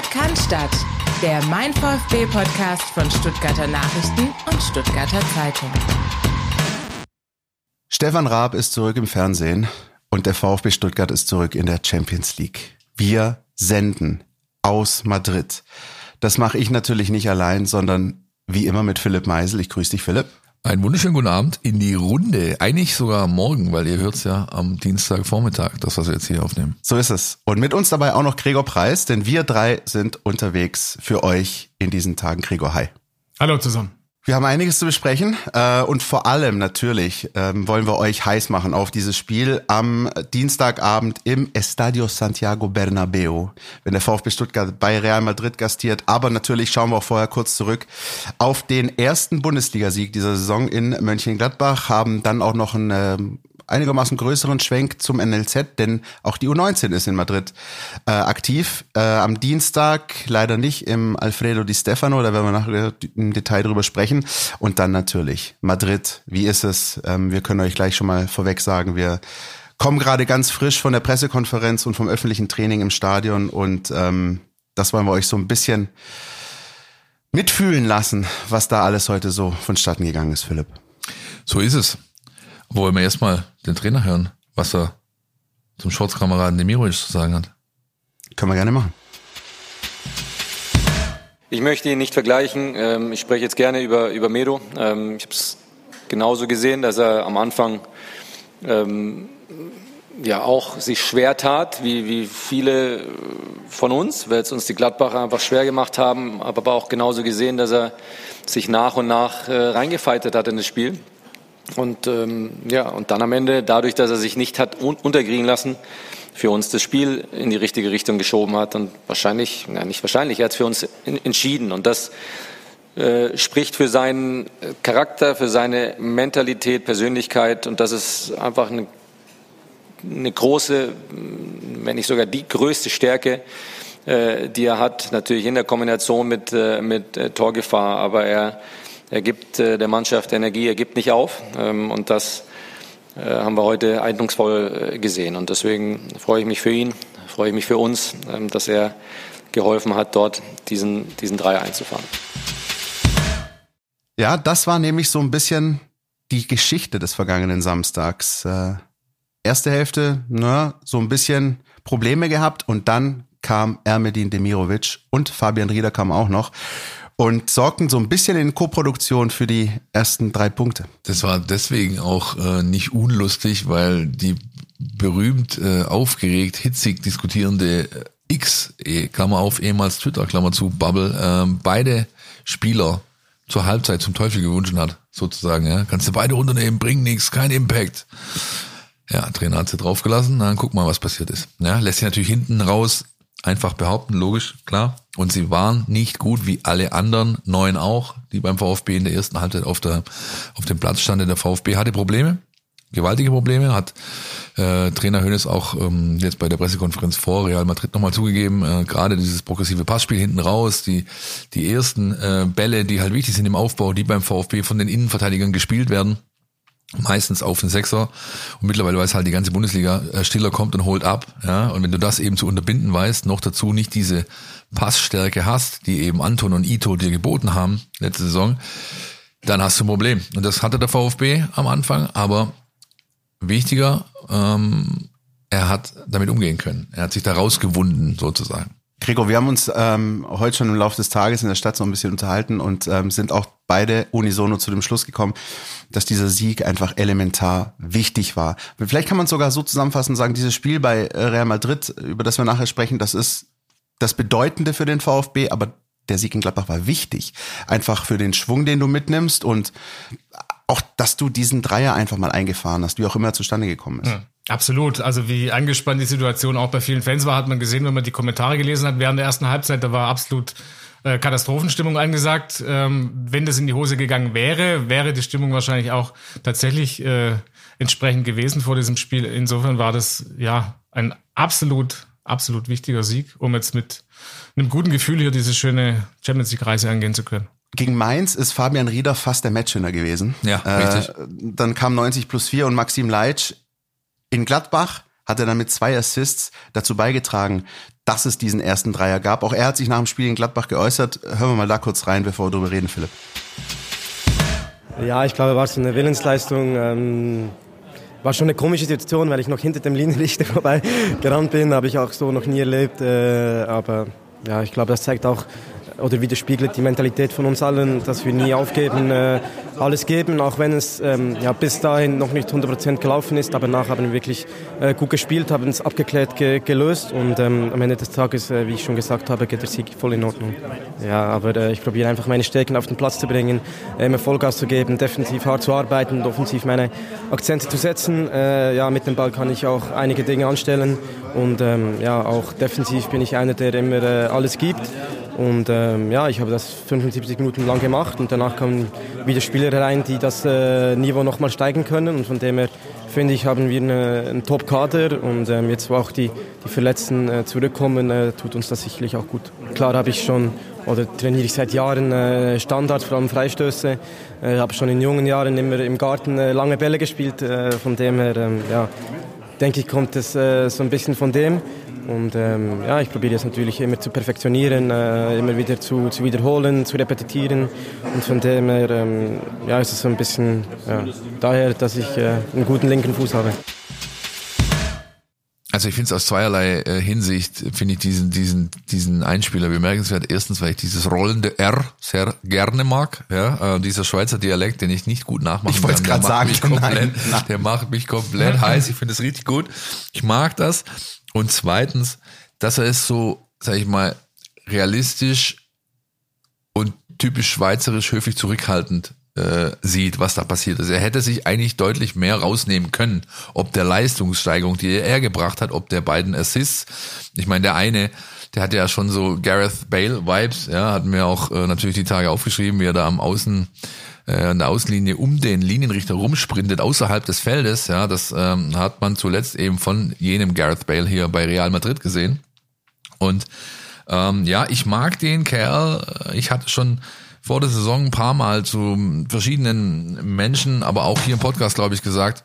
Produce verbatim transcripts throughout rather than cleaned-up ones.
Sport kann Stadt, der Mein VfB-Podcast von Stuttgarter Nachrichten und Stuttgarter Zeitung. Stefan Raab ist zurück im Fernsehen und der VfB Stuttgart ist zurück in der Champions League. Wir senden aus Madrid. Das mache ich natürlich nicht allein, sondern wie immer mit Philipp Meisel. Ich grüße dich, Philipp. Einen wunderschönen guten Abend in die Runde. Eigentlich sogar morgen, weil ihr hört's ja am Dienstagvormittag, das, was wir jetzt hier aufnehmen. So ist es. Und mit uns dabei auch noch Gregor Preis, denn wir drei sind unterwegs für euch in diesen Tagen. Gregor, hi. Hallo zusammen. Wir haben einiges zu besprechen äh, und vor allem natürlich ähm, wollen wir euch heiß machen auf dieses Spiel am Dienstagabend im Estadio Santiago Bernabéu, wenn der VfB Stuttgart bei Real Madrid gastiert. Aber natürlich schauen wir auch vorher kurz zurück auf den ersten Bundesligasieg dieser Saison in Mönchengladbach, haben dann auch noch einen äh, einigermaßen größeren Schwenk zum N L Z, denn auch die U neunzehn ist in Madrid äh, aktiv. Äh, am Dienstag leider nicht im Alfredo Di Stefano, da werden wir nachher im Detail drüber sprechen. Und dann natürlich Madrid, wie ist es? Ähm, wir können euch gleich schon mal vorweg sagen, wir kommen gerade ganz frisch von der Pressekonferenz und vom öffentlichen Training im Stadion und ähm, das wollen wir euch so ein bisschen mitfühlen lassen, was da alles heute so vonstatten gegangen ist, Philipp. So ist es. Wollen wir erstmal den Trainer hören, was er zum Sportskameraden Demirovic zu sagen hat. Können wir gerne machen. Ich möchte ihn nicht vergleichen. Ich spreche jetzt gerne über, über Medo. Ich habe es genauso gesehen, dass er am Anfang ähm, ja auch sich schwer tat, wie, wie viele von uns, weil es uns die Gladbacher einfach schwer gemacht haben, aber auch genauso gesehen, dass er sich nach und nach äh, reingefeitet hat in das Spiel. Und ähm, ja, und dann am Ende, dadurch, dass er sich nicht hat un- unterkriegen lassen, für uns das Spiel in die richtige Richtung geschoben hat und wahrscheinlich, na nicht wahrscheinlich, er hat es für uns in- entschieden. Und das äh, spricht für seinen Charakter, für seine Mentalität, Persönlichkeit und das ist einfach eine, eine große, wenn nicht sogar die größte Stärke, äh, die er hat. Natürlich in der Kombination mit, äh, mit äh, Torgefahr, aber er Er gibt äh, der Mannschaft Energie, er gibt nicht auf ähm, und das äh, haben wir heute eindrucksvoll äh, gesehen und deswegen freue ich mich für ihn, freue ich mich für uns, ähm, dass er geholfen hat, dort diesen, diesen Dreier einzufahren. Ja, das war nämlich so ein bisschen die Geschichte des vergangenen Samstags. Äh, erste Hälfte, na, so ein bisschen Probleme gehabt und dann kam Ermedin Demirovic und Fabian Rieder kam auch noch. Und sorgten so ein bisschen in Koproduktion für die ersten drei Punkte. Das war deswegen auch äh, nicht unlustig, weil die berühmt, äh, aufgeregt, hitzig diskutierende äh, X, eh, Klammer auf, ehemals Twitter, Klammer zu, Bubble, äh, beide Spieler zur Halbzeit zum Teufel gewünscht hat, sozusagen. Ja, kannst du beide runternehmen, bringt nichts, kein Impact. Ja, Trainer hat sie draufgelassen, dann guck mal, was passiert ist. Ja, lässt sich natürlich hinten raus einfach behaupten, logisch, klar. Und sie waren nicht gut, wie alle anderen neun auch, die beim VfB in der ersten Halbzeit auf der auf dem Platz standen. Der VfB hatte Probleme, gewaltige Probleme, hat äh, Trainer Hoeneß auch ähm, jetzt bei der Pressekonferenz vor Real Madrid nochmal zugegeben, äh, gerade dieses progressive Passspiel hinten raus, die die ersten äh, Bälle, die halt wichtig sind im Aufbau, die beim VfB von den Innenverteidigern gespielt werden, meistens auf den Sechser und mittlerweile weiß halt die ganze Bundesliga, Stiller kommt und holt ab, ja, und wenn du das eben zu unterbinden weißt, noch dazu nicht diese Passstärke hast, die eben Anton und Ito dir geboten haben letzte Saison, dann hast du ein Problem und das hatte der VfB am Anfang, aber wichtiger, ähm, er hat damit umgehen können, er hat sich da rausgewunden sozusagen. Gregor, wir haben uns ähm, heute schon im Laufe des Tages in der Stadt so ein bisschen unterhalten und ähm, sind auch beide unisono zu dem Schluss gekommen, dass dieser Sieg einfach elementar wichtig war. Vielleicht kann man es sogar so zusammenfassen und sagen, dieses Spiel bei Real Madrid, über das wir nachher sprechen, das ist das Bedeutende für den VfB, aber der Sieg in Gladbach war wichtig. Einfach für den Schwung, den du mitnimmst und auch, dass du diesen Dreier einfach mal eingefahren hast, wie auch immer er zustande gekommen ist. Ja, absolut. Also wie angespannt die Situation auch bei vielen Fans war, hat man gesehen, wenn man die Kommentare gelesen hat während der ersten Halbzeit. Da war absolut äh, Katastrophenstimmung angesagt. Ähm, wenn das in die Hose gegangen wäre, wäre die Stimmung wahrscheinlich auch tatsächlich äh, entsprechend gewesen vor diesem Spiel. Insofern war das ja ein absolut, absolut wichtiger Sieg, um jetzt mit einem guten Gefühl hier diese schöne Champions-League-Reise angehen zu können. Gegen Mainz ist Fabian Rieder fast der Matchwinner gewesen. Ja, richtig. Äh, dann kam neunzig plus vier und Maxim Leitsch. In Gladbach hat er dann mit zwei Assists dazu beigetragen, dass es diesen ersten Dreier gab. Auch er hat sich nach dem Spiel in Gladbach geäußert. Hören wir mal da kurz rein, bevor wir darüber reden, Philipp. Ja, ich glaube, war es eine Willensleistung. Ähm, war schon eine komische Situation, weil ich noch hinter dem Linienrichter vorbei gerannt bin. Habe ich auch so noch nie erlebt. Äh, aber ja, ich glaube, das zeigt auch oder widerspiegelt die Mentalität von uns allen, dass wir nie aufgeben, äh, alles geben, auch wenn es ähm, ja, bis dahin noch nicht hundert Prozent gelaufen ist. Aber nachher haben wir wirklich äh, gut gespielt, haben es abgeklärt, ge- gelöst und ähm, am Ende des Tages, äh, wie ich schon gesagt habe, geht der Sieg voll in Ordnung. Ja, aber äh, ich probiere einfach meine Stärken auf den Platz zu bringen, äh, immer Vollgas zu geben, defensiv hart zu arbeiten und offensiv meine Akzente zu setzen. Äh, ja, mit dem Ball kann ich auch einige Dinge anstellen und ähm, ja, auch defensiv bin ich einer, der immer äh, alles gibt. Und ähm, ja, ich habe das fünfundsiebzig Minuten lang gemacht und danach kamen wieder Spieler rein, die das äh, Niveau nochmal steigen können. Und von dem her, finde ich, haben wir eine, einen Top-Kader und ähm, jetzt, wo auch die, die Verletzten äh, zurückkommen, äh, tut uns das sicherlich auch gut. Klar habe ich schon, oder trainiere ich seit Jahren äh, Standards, vor allem Freistöße. Ich äh, habe schon in jungen Jahren immer im Garten äh, lange Bälle gespielt. Äh, von dem her, ähm, ja, denke ich, kommt es äh, so ein bisschen von dem. Und ähm, ja, ich probiere es natürlich immer zu perfektionieren, äh, immer wieder zu, zu wiederholen, zu repetieren. Und von dem her ähm, ja, ist es so ein bisschen ja, daher, dass ich äh, einen guten linken Fuß habe. Also ich finde es aus zweierlei äh, Hinsicht, finde ich diesen diesen diesen Einspieler bemerkenswert. Erstens, weil ich dieses rollende R sehr gerne mag. Ja, äh, dieser Schweizer Dialekt, den ich nicht gut nachmachen ich wollte kann. Ich wollte es gerade sagen. Komplett, nein, nein. Der macht mich komplett heiß. Ich finde es richtig gut. Ich mag das. Und zweitens, dass er es so, sag ich mal, realistisch und typisch schweizerisch höflich zurückhaltend äh, sieht, was da passiert ist. Er hätte sich eigentlich deutlich mehr rausnehmen können, ob der Leistungssteigerung, die er gebracht hat, ob der beiden Assists. Ich meine, der eine, der hatte ja schon so Gareth Bale-Vibes, ja, hat mir auch äh, natürlich die Tage aufgeschrieben, wie er da am Außen äh, an der Außenlinie um den Linienrichter rumsprintet, außerhalb des Feldes. Ja, das ähm, hat man zuletzt eben von jenem Gareth Bale hier bei Real Madrid gesehen. Und ähm, ja, ich mag den Kerl. Ich hatte schon vor der Saison ein paar Mal zu verschiedenen Menschen, aber auch hier im Podcast, glaube ich, gesagt,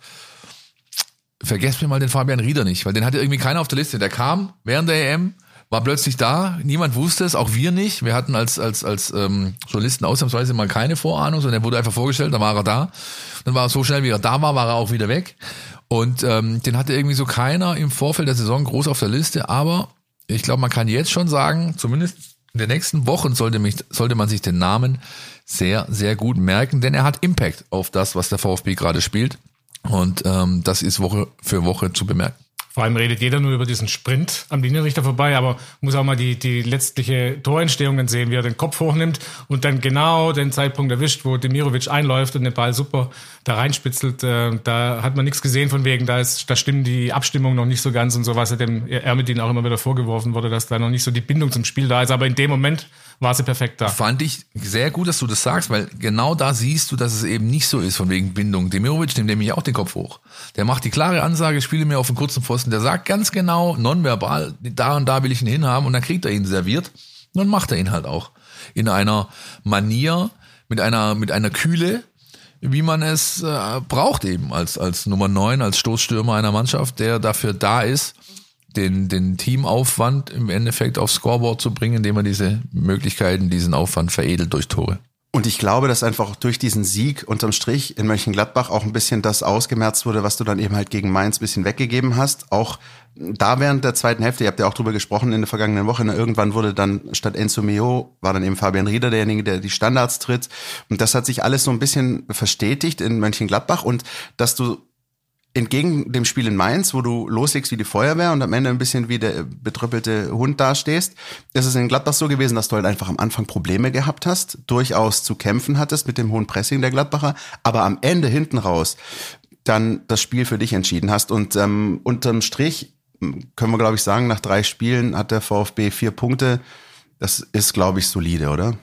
vergesst mir mal den Fabian Rieder nicht, weil den hatte irgendwie keiner auf der Liste. Der kam während der E M, war plötzlich da, niemand wusste es, auch wir nicht. Wir hatten als als als ähm, Journalisten ausnahmsweise mal keine Vorahnung, sondern er wurde einfach vorgestellt, da war er da. Dann war er so schnell, wie er da war, war er auch wieder weg. Und ähm, den hatte irgendwie so keiner im Vorfeld der Saison groß auf der Liste, aber ich glaube, man kann jetzt schon sagen, zumindest in den nächsten Wochen sollte, mich, sollte man sich den Namen sehr, sehr gut merken, denn er hat Impact auf das, was der VfB gerade spielt. Und ähm, das ist Woche für Woche zu bemerken. Vor allem redet jeder nur über diesen Sprint am Linienrichter vorbei, aber muss auch mal die, die letztliche Torentstehung dann sehen, wie er den Kopf hochnimmt und dann genau den Zeitpunkt erwischt, wo Demirovic einläuft und den Ball super da reinspitzelt. Da hat man nichts gesehen von wegen, da ist, da stimmen die Abstimmungen noch nicht so ganz und so, was er dem Ermedin auch immer wieder vorgeworfen wurde, dass da noch nicht so die Bindung zum Spiel da ist. Aber in dem Moment war sie perfekt da. Fand ich sehr gut, dass du das sagst, weil genau da siehst du, dass es eben nicht so ist von wegen Bindung. Demirovic nimmt nämlich auch den Kopf hoch. Der macht die klare Ansage, spiele mir auf den kurzen Pfosten. Der sagt ganz genau, nonverbal, da und da will ich ihn hinhaben und dann kriegt er ihn serviert. Und dann macht er ihn halt auch. In einer Manier, mit einer, mit einer Kühle, wie man es äh, braucht eben als, als Nummer neun, als Stoßstürmer einer Mannschaft, der dafür da ist, den, den Teamaufwand im Endeffekt aufs Scoreboard zu bringen, indem man diese Möglichkeiten, diesen Aufwand veredelt durch Tore. Und ich glaube, dass einfach durch diesen Sieg unterm Strich in Mönchengladbach auch ein bisschen das ausgemerzt wurde, was du dann eben halt gegen Mainz ein bisschen weggegeben hast. Auch da während der zweiten Hälfte, ihr habt ja auch drüber gesprochen in der vergangenen Woche, irgendwann wurde dann statt Enzo Mio, war dann eben Fabian Rieder derjenige, der die Standards tritt. Und das hat sich alles so ein bisschen verstetigt in Mönchengladbach und dass du entgegen dem Spiel in Mainz, wo du loslegst wie die Feuerwehr und am Ende ein bisschen wie der betröppelte Hund dastehst, ist es in Gladbach so gewesen, dass du halt einfach am Anfang Probleme gehabt hast, durchaus zu kämpfen hattest mit dem hohen Pressing der Gladbacher, aber am Ende hinten raus dann das Spiel für dich entschieden hast. Und ähm, unterm Strich können wir, glaube ich, sagen, nach drei Spielen hat der VfB vier Punkte. Das ist, glaube ich, solide, oder?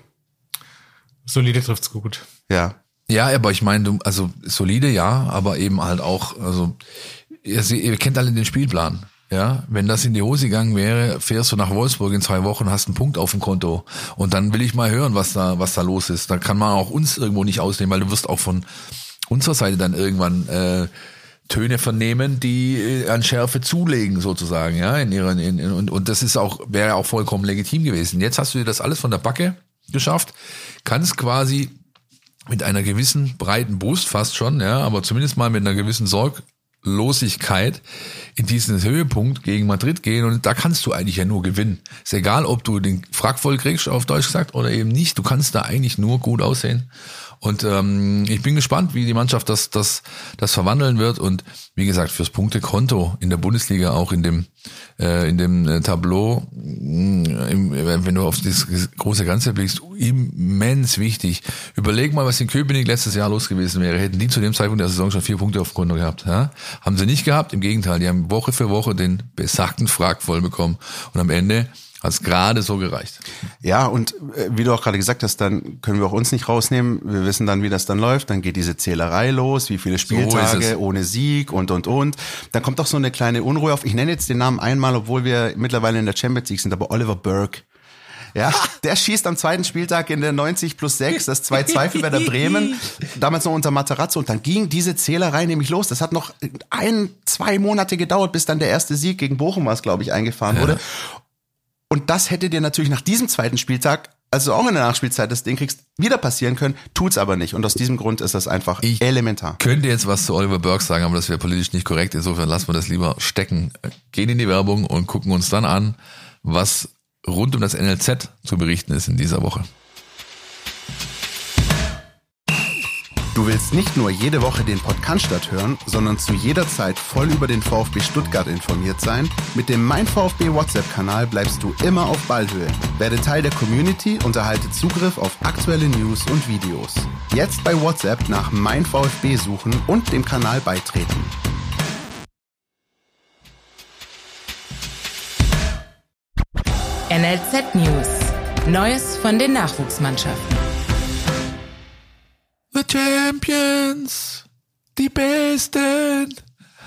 Solide trifft's gut. Ja. Ja, aber ich meine, du, also solide, ja, aber eben halt auch, also ihr, ihr kennt alle den Spielplan, ja. Wenn das in die Hose gegangen wäre, fährst du nach Wolfsburg in zwei Wochen, hast einen Punkt auf dem Konto und dann will ich mal hören, was da, was da los ist. Da kann man auch uns irgendwo nicht ausnehmen, weil du wirst auch von unserer Seite dann irgendwann äh, Töne vernehmen, die an Schärfe zulegen sozusagen, ja, in ihren in, in, und und das ist auch wäre auch vollkommen legitim gewesen. Jetzt hast du dir das alles von der Backe geschafft, kannst quasi mit einer gewissen breiten Brust fast schon, ja, aber zumindest mal mit einer gewissen Sorglosigkeit in diesen Höhepunkt gegen Madrid gehen und da kannst du eigentlich ja nur gewinnen. Ist egal, ob du den Frack voll kriegst, auf Deutsch gesagt, oder eben nicht. Du kannst da eigentlich nur gut aussehen. Und ähm, ich bin gespannt, wie die Mannschaft das das das verwandeln wird. Und wie gesagt, fürs Punktekonto in der Bundesliga, auch in dem äh, in dem äh, Tableau, mh, im, wenn du auf das große Ganze blickst, immens wichtig. Überleg mal, was in Köpenick letztes Jahr los gewesen wäre. Hätten die zu dem Zeitpunkt der Saison schon vier Punkte auf dem Konto gehabt. Ja? Haben sie nicht gehabt. Im Gegenteil, die haben Woche für Woche den besagten Frack voll bekommen. Und am Ende hat es gerade so gereicht. Ja, und äh, wie du auch gerade gesagt hast, dann können wir auch uns nicht rausnehmen. Wir wissen dann, wie das dann läuft. Dann geht diese Zählerei los, wie viele Spieltage so ohne Sieg und, und, und. Dann kommt auch so eine kleine Unruhe auf. Ich nenne jetzt den Namen einmal, obwohl wir mittlerweile in der Champions League sind, aber Oliver Burke. Ja, der schießt am zweiten Spieltag in der neunzig plus sechs, das zwei zwei für Werder Bremen, damals noch unter Materazzo. Und dann ging diese Zählerei nämlich los. Das hat noch ein, zwei Monate gedauert, bis dann der erste Sieg gegen Bochum, was glaube ich, eingefahren wurde. Ja. Und das hätte dir natürlich nach diesem zweiten Spieltag, also auch in der Nachspielzeit das Ding kriegst, wieder passieren können, tut's aber nicht. Und aus diesem Grund ist das einfach ich elementar. Könnte jetzt was zu Oliver Burke sagen, aber das wäre politisch nicht korrekt. Insofern lassen wir das lieber stecken. Gehen in die Werbung und gucken uns dann an, was rund um das N L Z zu berichten ist in dieser Woche. Du willst nicht nur jede Woche den Podcast hören, sondern zu jeder Zeit voll über den VfB Stuttgart informiert sein? Mit dem Mein VfB WhatsApp-Kanal bleibst du immer auf Ballhöhe. Werde Teil der Community und erhalte Zugriff auf aktuelle News und Videos. Jetzt bei WhatsApp nach Mein VfB suchen und dem Kanal beitreten. N L Z News. Neues von den Nachwuchsmannschaften. The Champions, die Besten.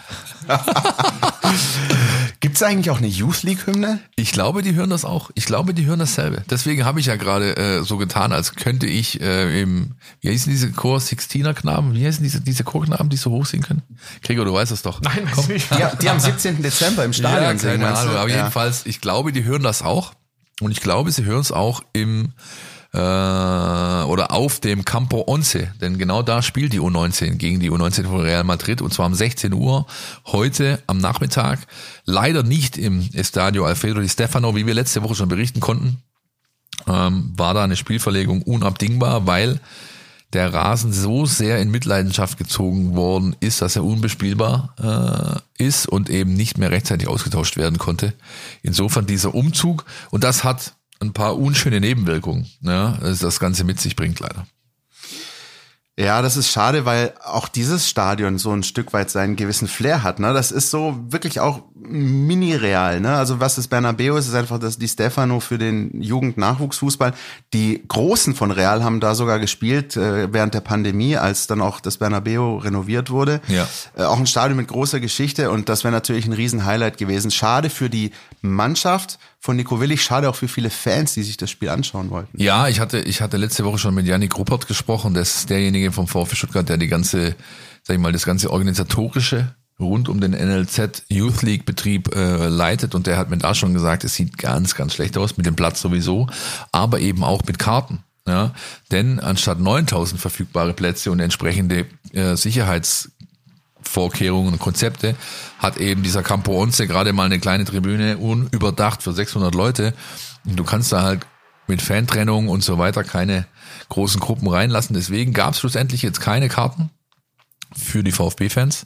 Gibt's eigentlich auch eine Youth League Hymne? Ich glaube, die hören das auch. Ich glaube, die hören dasselbe. Deswegen habe ich ja gerade äh, so getan, als könnte ich äh, im, wie heißen diese Chor Sixtiner Knaben? Wie heißen diese diese Chorknaben, die so hoch singen können? Gregor, du weißt es doch. Nein, komm. Nicht. Die, die am siebzehnten Dezember im Stadion ja, singen. Keine Ahnung, aber ja. jedenfalls, ich glaube, die hören das auch. Und ich glaube, sie hören es auch im äh, oder auf dem Campo Once, denn genau da spielt die U neunzehn gegen die U neunzehn von Real Madrid und zwar um sechzehn Uhr heute am Nachmittag. Leider nicht im Estadio Alfredo Di Stefano, wie wir letzte Woche schon berichten konnten, ähm, war da eine Spielverlegung unabdingbar, weil der Rasen so sehr in Mitleidenschaft gezogen worden ist, dass er unbespielbar äh, ist und eben nicht mehr rechtzeitig ausgetauscht werden konnte. Insofern dieser Umzug, und das hat ein paar unschöne Nebenwirkungen, ja, das das Ganze mit sich bringt leider. Ja, das ist schade, weil auch dieses Stadion so ein Stück weit seinen gewissen Flair hat. Ne? Das ist so wirklich auch mini-real. Ne? Also was das Bernabeu ist, ist einfach das Di Stefano für den Jugend-Nachwuchsfußball. Die Großen von Real haben da sogar gespielt äh, während der Pandemie, als dann auch das Bernabeu renoviert wurde. Ja. Äh, auch ein Stadion mit großer Geschichte und das wäre natürlich ein Riesen-Highlight gewesen. Schade für die Mannschaft von Nico Willig, schade auch für viele Fans, die sich das Spiel anschauen wollten. Ja, ich hatte ich hatte letzte Woche schon mit Yannick Ruppert gesprochen, das ist derjenige vom VfB Stuttgart, der die ganze, sag ich mal, das ganze organisatorische rund um den N L Z Youth League Betrieb äh, leitet und der hat mir da schon gesagt, es sieht ganz, ganz schlecht aus mit dem Platz sowieso, aber eben auch mit Karten. Ja, denn anstatt neuntausend verfügbare Plätze und entsprechende äh, Sicherheits Vorkehrungen und Konzepte hat eben dieser Campo Once gerade mal eine kleine Tribüne unüberdacht für sechshundert Leute und du kannst da halt mit Fantrennung und so weiter keine großen Gruppen reinlassen. Deswegen gab es schlussendlich jetzt keine Karten für die VfB-Fans.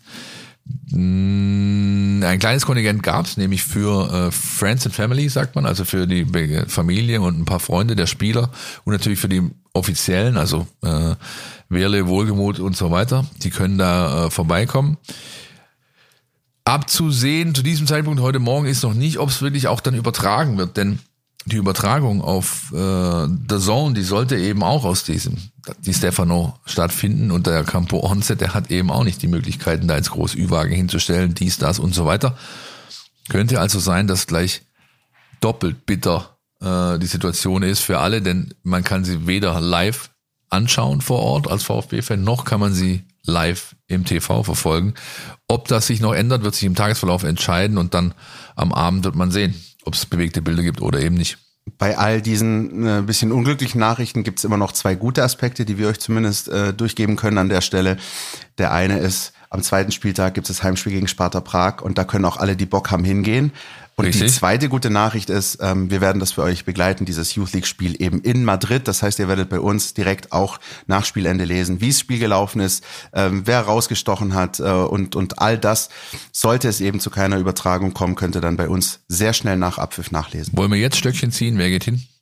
Ein kleines Kontingent gab es, nämlich für äh, Friends and Family, sagt man, also für die Familie und ein paar Freunde der Spieler und natürlich für die Offiziellen, also äh, Wehrle, Wohlgemuth und so weiter. Die können da äh, vorbeikommen. Abzusehen zu diesem Zeitpunkt heute Morgen ist noch nicht, ob es wirklich auch dann übertragen wird, denn die Übertragung auf äh, The Zone, die sollte eben auch aus diesem Di Stefano stattfinden und der Campo Once, der hat eben auch nicht die Möglichkeiten, da jetzt groß Ü-Wagen hinzustellen, dies, das und so weiter. Könnte also sein, dass gleich doppelt bitter äh, die Situation ist für alle, denn man kann sie weder live anschauen vor Ort als VfB-Fan, noch kann man sie live im T V verfolgen. Ob das sich noch ändert, wird sich im Tagesverlauf entscheiden und dann am Abend wird man sehen, ob es bewegte Bilder gibt oder eben nicht. Bei all diesen äh, bisschen unglücklichen Nachrichten gibt es immer noch zwei gute Aspekte, die wir euch zumindest äh, durchgeben können an der Stelle. Der eine ist, am zweiten Spieltag gibt es das Heimspiel gegen Sparta Prag und da können auch alle, die Bock haben, hingehen. Und Richtig. Die zweite gute Nachricht ist, ähm, wir werden das für euch begleiten, dieses Youth League Spiel eben in Madrid. Das heißt, ihr werdet bei uns direkt auch nach Spielende lesen, wie das Spiel gelaufen ist, ähm, wer rausgestochen hat äh, und und all das. Sollte es eben zu keiner Übertragung kommen, könnt ihr dann bei uns sehr schnell nach Abpfiff nachlesen. Wollen wir jetzt Stöckchen ziehen? Wer geht hin?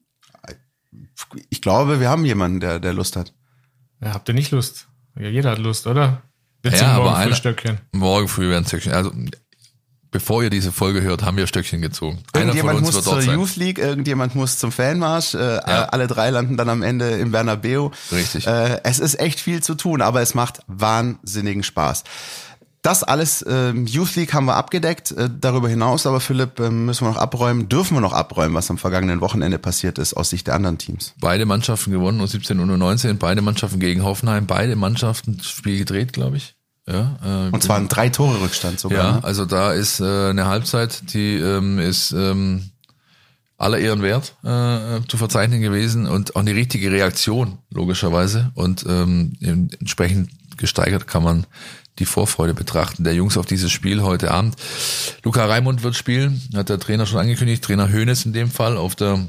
Ich glaube, wir haben jemanden, der der Lust hat. Ja, habt ihr nicht Lust? Ja, jeder hat Lust, oder? Wir ziehen ja, morgen aber früh einer, Stöckchen. Morgen früh werden Stöckchen. Also bevor ihr diese Folge hört, haben wir Stöckchen gezogen. Irgendjemand muss zur Youth League, irgendjemand muss zum Fanmarsch. Äh, ja. Alle drei landen dann am Ende im Bernabeu. Richtig. Äh, es ist echt viel zu tun, aber es macht wahnsinnigen Spaß. Das alles, äh, Youth League haben wir abgedeckt. Äh, darüber hinaus, aber Philipp, äh, müssen wir noch abräumen, dürfen wir noch abräumen, was am vergangenen Wochenende passiert ist aus Sicht der anderen Teams. Beide Mannschaften gewonnen, U siebzehn und U neunzehn, beide Mannschaften gegen Hoffenheim, beide Mannschaften Spiel gedreht, glaube ich. Ja, äh, und zwar ein drei Tore Rückstand sogar. Ja, ne? also da ist äh, eine Halbzeit, die ähm, ist ähm, aller Ehren wert äh, zu verzeichnen gewesen und auch eine richtige Reaktion logischerweise und ähm, entsprechend gesteigert kann man die Vorfreude betrachten der Jungs auf dieses Spiel heute Abend. Luca Raimund wird spielen, hat der Trainer schon angekündigt, Trainer Hoeneß in dem Fall auf der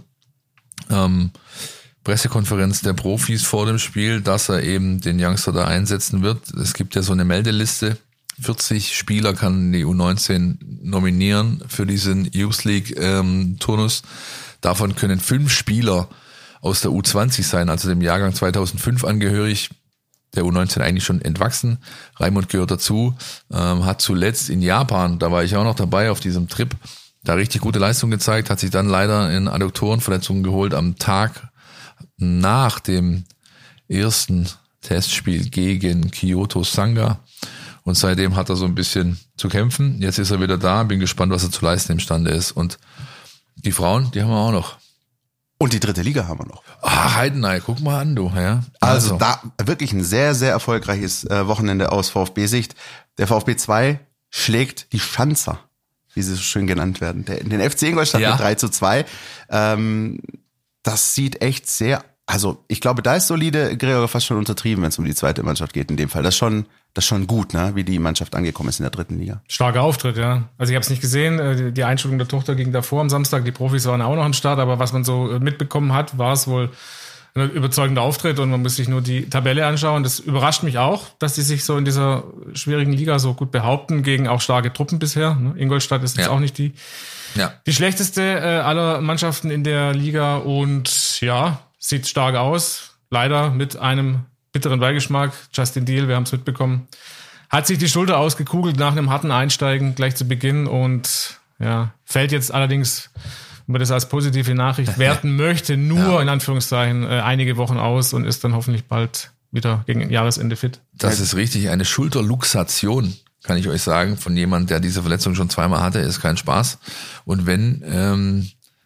ähm, Pressekonferenz der Profis vor dem Spiel, dass er eben den Youngster da einsetzen wird. Es gibt ja so eine Meldeliste. vierzig Spieler kann die U neunzehn nominieren für diesen Youth League ähm, Turnus. Davon können fünf Spieler aus der U zwanzig sein, also dem Jahrgang zweitausendfünf angehörig. Der U neunzehn eigentlich schon entwachsen. Raimund gehört dazu, ähm, hat zuletzt in Japan, da war ich auch noch dabei auf diesem Trip, da richtig gute Leistung gezeigt, hat sich dann leider in Adduktorenverletzungen geholt am Tag nach dem ersten Testspiel gegen Kyoto Sanga und seitdem hat er so ein bisschen zu kämpfen. Jetzt ist er wieder da, bin gespannt, was er zu leisten imstande ist und die Frauen, die haben wir auch noch. Und die dritte Liga haben wir noch. Ah, Heidenheim, guck mal an, du. Ja. Also, also da wirklich ein sehr, sehr erfolgreiches äh, Wochenende aus VfB-Sicht. Der VfB zwei schlägt die Schanzer, wie sie so schön genannt werden. Der, den F C Ingolstadt ja. mit drei zu zwei. Ähm, das sieht echt sehr, also ich glaube, da ist solide, Gregor, fast schon untertrieben, wenn es um die zweite Mannschaft geht in dem Fall. Das ist schon, das ist schon gut, ne, wie die Mannschaft angekommen ist in der dritten Liga. Starker Auftritt, ja. Also ich habe es nicht gesehen, die Einstellung der Tochter ging davor am Samstag, die Profis waren auch noch am Start, aber was man so mitbekommen hat, war es wohl ein überzeugender Auftritt und man muss sich nur die Tabelle anschauen. Das überrascht mich auch, dass die sich so in dieser schwierigen Liga so gut behaupten, gegen auch starke Truppen bisher. Ingolstadt ist jetzt ja. auch nicht die, ja. die schlechteste äh, aller Mannschaften in der Liga und ja, sieht stark aus. Leider mit einem bitteren Beigeschmack. Justin Deal, wir haben es mitbekommen, hat sich die Schulter ausgekugelt nach einem harten Einsteigen gleich zu Beginn und ja, fällt jetzt allerdings, wenn man das als positive Nachricht werten möchte, nur ja. in Anführungszeichen äh, einige Wochen aus und ist dann hoffentlich bald wieder gegen Jahresende fit. Das ist richtig, eine Schulterluxation, kann ich euch sagen, von jemandem, der diese Verletzung schon zweimal hatte, ist kein Spaß. Und wenn ähm,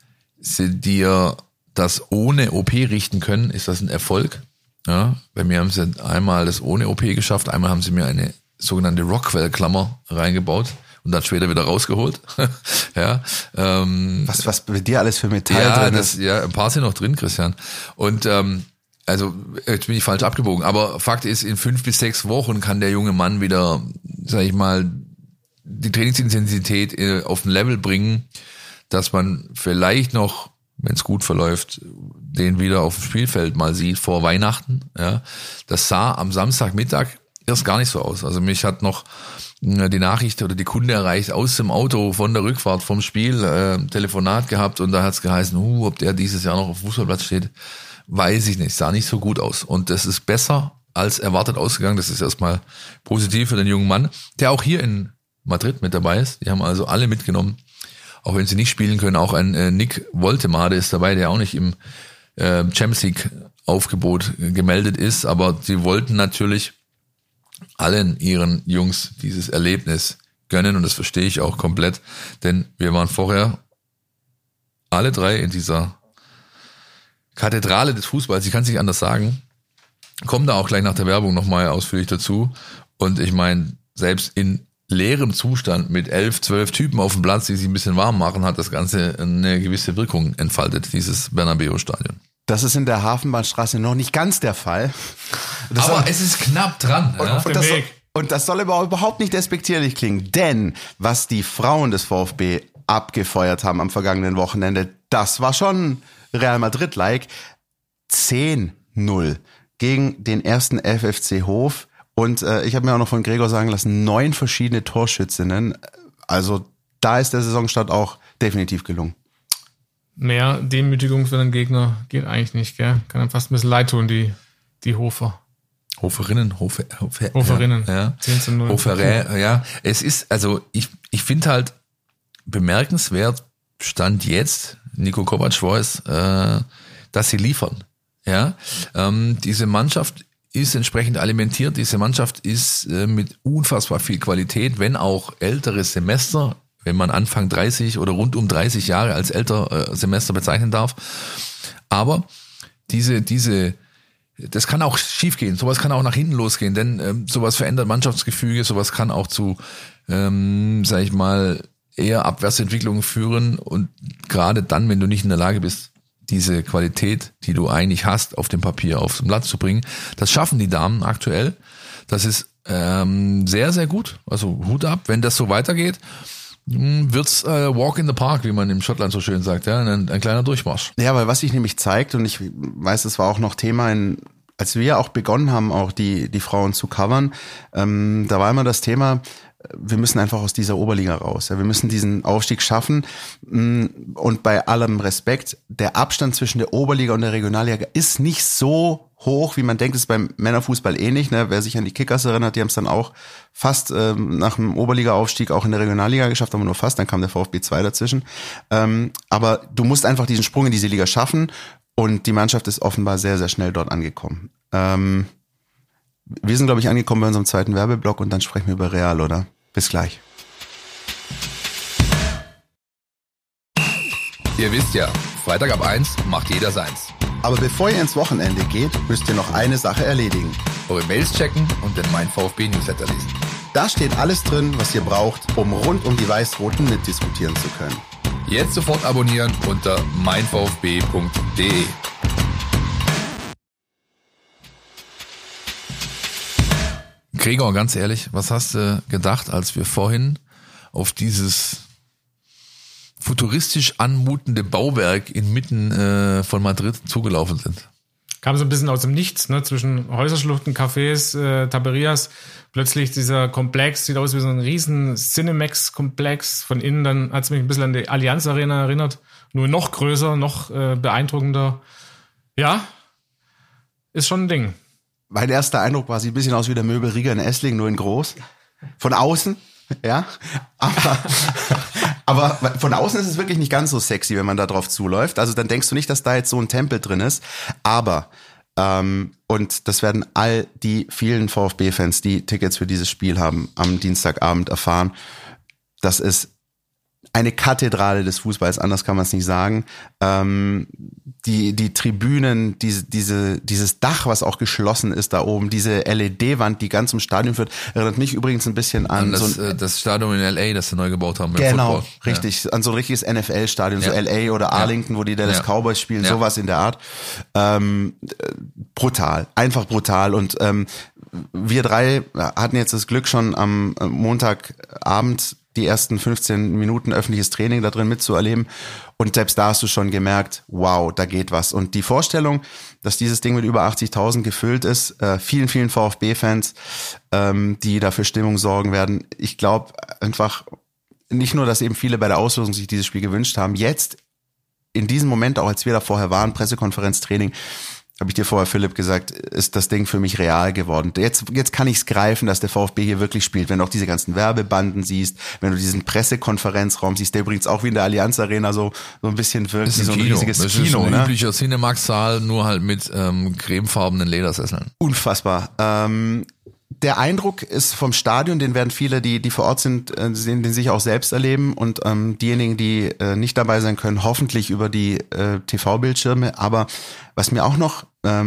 sie dir das ohne O P richten können, ist das ein Erfolg. Ja, bei mir haben sie einmal das ohne O P geschafft, einmal haben sie mir eine sogenannte Rockwell-Klammer reingebaut und dann später wieder rausgeholt. ja, ähm, was was bei dir alles für Metall ja, drin das, ist. Ja, ein paar sind noch drin, Christian. Und ähm, also jetzt bin ich falsch abgebogen, aber Fakt ist, in fünf bis sechs Wochen kann der junge Mann wieder, sag ich mal, die Trainingsintensität auf ein Level bringen, dass man vielleicht noch, wenn es gut verläuft, den wieder auf dem Spielfeld mal sieht vor Weihnachten. Ja, das sah am Samstagmittag erst gar nicht so aus. Also mich hat noch die Nachricht oder die Kunde erreicht aus dem Auto von der Rückfahrt vom Spiel, äh, Telefonat gehabt und da hat es geheißen, uh, ob der dieses Jahr noch auf dem Fußballplatz steht, weiß ich nicht. Sah nicht so gut aus. Und das ist besser als erwartet ausgegangen. Das ist erstmal positiv für den jungen Mann, der auch hier in Madrid mit dabei ist. Die haben also alle mitgenommen. Auch wenn sie nicht spielen können, auch ein äh, Nick Woltemade ist dabei, der auch nicht im äh, Champions League Aufgebot gemeldet ist, aber sie wollten natürlich allen ihren Jungs dieses Erlebnis gönnen und das verstehe ich auch komplett, denn wir waren vorher alle drei in dieser Kathedrale des Fußballs, ich kann es nicht anders sagen, Kommen da auch gleich nach der Werbung nochmal ausführlich dazu. Und ich meine, selbst in leerem Zustand mit elf, zwölf Typen auf dem Platz, die sich ein bisschen warm machen, hat das Ganze eine gewisse Wirkung entfaltet, dieses Bernabeu-Stadion. Das ist in der Hafenbahnstraße noch nicht ganz der Fall. Das Aber soll, es ist knapp dran. und, Ja? und, das soll, und das soll aber überhaupt nicht despektierlich klingen, denn was die Frauen des VfB abgefeuert haben am vergangenen Wochenende, das war schon Real Madrid-like. zehn null gegen den ersten F F C Hof. Und äh, ich habe mir auch noch von Gregor sagen lassen, neun verschiedene Torschützinnen. Also da ist der Saisonstart auch definitiv gelungen. Mehr Demütigung für den Gegner geht eigentlich nicht, gell? Kann einem fast ein bisschen leid tun, die, die Hofer. Hoferinnen, Hofer, Hofer, Hoferinnen. Ja, zehn zu null. Hoferä, ja. Es ist, also ich, ich finde halt bemerkenswert, Stand jetzt, Nico Kovac weiß, äh, dass sie liefern. Ja, ähm, diese Mannschaft ist entsprechend alimentiert. Diese Mannschaft ist äh, mit unfassbar viel Qualität, wenn auch ältere Semester, wenn man Anfang dreißig oder rund um dreißig Jahre als älter äh, Semester bezeichnen darf. Aber diese, diese, das kann auch schiefgehen. Sowas kann auch nach hinten losgehen, denn ähm, sowas verändert Mannschaftsgefüge. Sowas kann auch zu, ähm, sag ich mal, eher Abwärtsentwicklungen führen. Und gerade dann, wenn du nicht in der Lage bist, diese Qualität, die du eigentlich hast, auf dem Papier auf den Platz zu bringen. Das schaffen die Damen aktuell. Das ist ähm, sehr, sehr gut. Also Hut ab. Wenn das so weitergeht, wird's äh, Walk in the Park, wie man im Schottland so schön sagt. Ja, ein, ein kleiner Durchmarsch. Ja, weil was sich nämlich zeigt, und ich weiß, das war auch noch Thema, in, als wir auch begonnen haben, auch die, die Frauen zu covern, ähm, da war immer das Thema, wir müssen einfach aus dieser Oberliga raus. Ja, wir müssen diesen Aufstieg schaffen. Und bei allem Respekt, der Abstand zwischen der Oberliga und der Regionalliga ist nicht so hoch, wie man denkt. Das ist beim Männerfußball ähnlich. Ne? Wer sich an die Kickers erinnert, die haben es dann auch fast ähm, nach dem Oberliga-Aufstieg auch in der Regionalliga geschafft, aber nur fast. Dann kam der VfB zwei dazwischen. Ähm, aber du musst einfach diesen Sprung in diese Liga schaffen. Und die Mannschaft ist offenbar sehr, sehr schnell dort angekommen. Ähm, wir sind, glaube ich, angekommen bei unserem zweiten Werbeblock und dann sprechen wir über Real, oder? Bis gleich. Ihr wisst ja, Freitag ab eins macht jeder seins. Aber bevor ihr ins Wochenende geht, müsst ihr noch eine Sache erledigen. Eure Mails checken und den Mein VfB Newsletter lesen. Da steht alles drin, was ihr braucht, um rund um die Weiß-Roten mitdiskutieren zu können. Jetzt sofort abonnieren unter mein v f b punkt d e. Gregor, ganz ehrlich, was hast du gedacht, als wir vorhin auf dieses futuristisch anmutende Bauwerk inmitten äh, von Madrid zugelaufen sind? Kam so ein bisschen aus dem Nichts, ne? Zwischen Häuserschluchten, Cafés, äh, Taberias. Plötzlich dieser Komplex, sieht aus wie so ein riesen Cinemax-Komplex. Von innen dann hat es mich ein bisschen an die Allianz Arena erinnert. Nur noch größer, noch äh, beeindruckender. Ja, ist schon ein Ding. Mein erster Eindruck war, sieht ein bisschen aus wie der Möbelrieger in Essling, nur in groß. Von außen, ja. Aber, aber von außen ist es wirklich nicht ganz so sexy, wenn man da drauf zuläuft. Also dann denkst du nicht, dass da jetzt so ein Tempel drin ist. Aber, ähm, und das werden all die vielen VfB-Fans, die Tickets für dieses Spiel haben, am Dienstagabend erfahren. Das ist eine Kathedrale des Fußballs, anders kann man es nicht sagen. Ähm, die die Tribünen, diese diese dieses Dach, was auch geschlossen ist da oben, diese L E D-Wand, die ganz zum Stadion führt, erinnert mich übrigens ein bisschen an, an das, so ein, das Stadion in L A, das sie neu gebaut haben. Genau, Football. richtig, ja. An so ein richtiges N F L-Stadion, ja. so L A oder Arlington, ja. wo die Dallas ja. Cowboys spielen, ja. sowas in der Art. Ähm, brutal, einfach brutal. Und ähm, wir drei hatten jetzt das Glück, schon am Montagabend die ersten fünfzehn Minuten öffentliches Training da drin mitzuerleben. Und selbst da hast du schon gemerkt, wow, da geht was. Und die Vorstellung, dass dieses Ding mit über achtzigtausend gefüllt ist, äh, vielen, vielen VfB-Fans, ähm, die da für Stimmung sorgen werden. Ich glaube einfach nicht nur, dass eben viele bei der Auslosung sich dieses Spiel gewünscht haben. Jetzt, in diesem Moment, auch als wir da vorher waren, Pressekonferenz, Training, habe ich dir vorher, Philipp, gesagt, ist das Ding für mich real geworden. Jetzt, jetzt kann ich es greifen, dass der VfB hier wirklich spielt. Wenn du auch diese ganzen Werbebanden siehst, wenn du diesen Pressekonferenzraum siehst, der übrigens auch wie in der Allianz Arena so, so ein bisschen wirkt, das wie ist so ein Kino. riesiges das Kino. ist ein ne? üblicher Cinemax-Saal, nur halt mit ähm, cremefarbenen Ledersesseln. Unfassbar. Ähm, der Eindruck ist vom Stadion, den werden viele, die die vor Ort sind, äh, den, den sich auch selbst erleben, und ähm, diejenigen, die äh, nicht dabei sein können, hoffentlich über die äh, T V-Bildschirme. Aber was mir auch noch ähm,